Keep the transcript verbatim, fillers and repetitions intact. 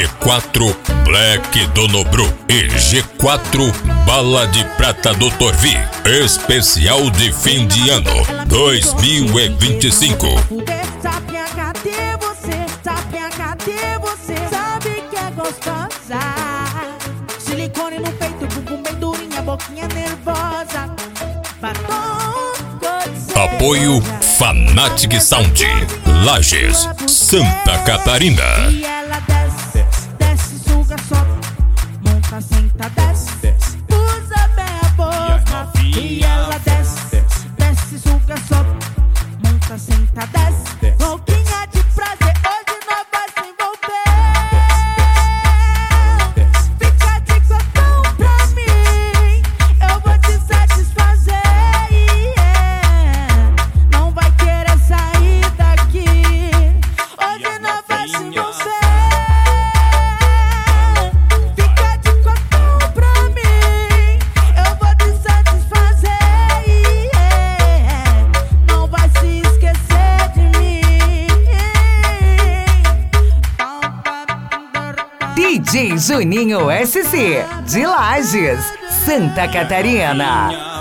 G quatro Black do Nobru e G quatro Bala de Prata do Torvi. Especial de fim de ano dois mil e vinte e cinco. Sapinha, cadê você? Sapinha, cadê você? Sabe que é gostosa. Silicone no peito, bumbum bem durinha, boquinha nervosa. Batom, apoio Fanatic Sound, Lages, Santa Catarina. E ela desce, desce, suga, sobe, monta, senta, desce, usa bem a boca. E ela desce, desce, suga, sobe, monta, senta, desce, boquinha de prazer, hoje nós vai se envolver. Fica de cotão pra mim, eu vou te satisfazer. Yeah. Não vai querer sair daqui, hoje nós vai se envolver. Fica de cotão pra mim, eu vou te satisfazer. Yeah. Não vai se esquecer de mim. D J Juninho S C, de Lages, Santa Catarina.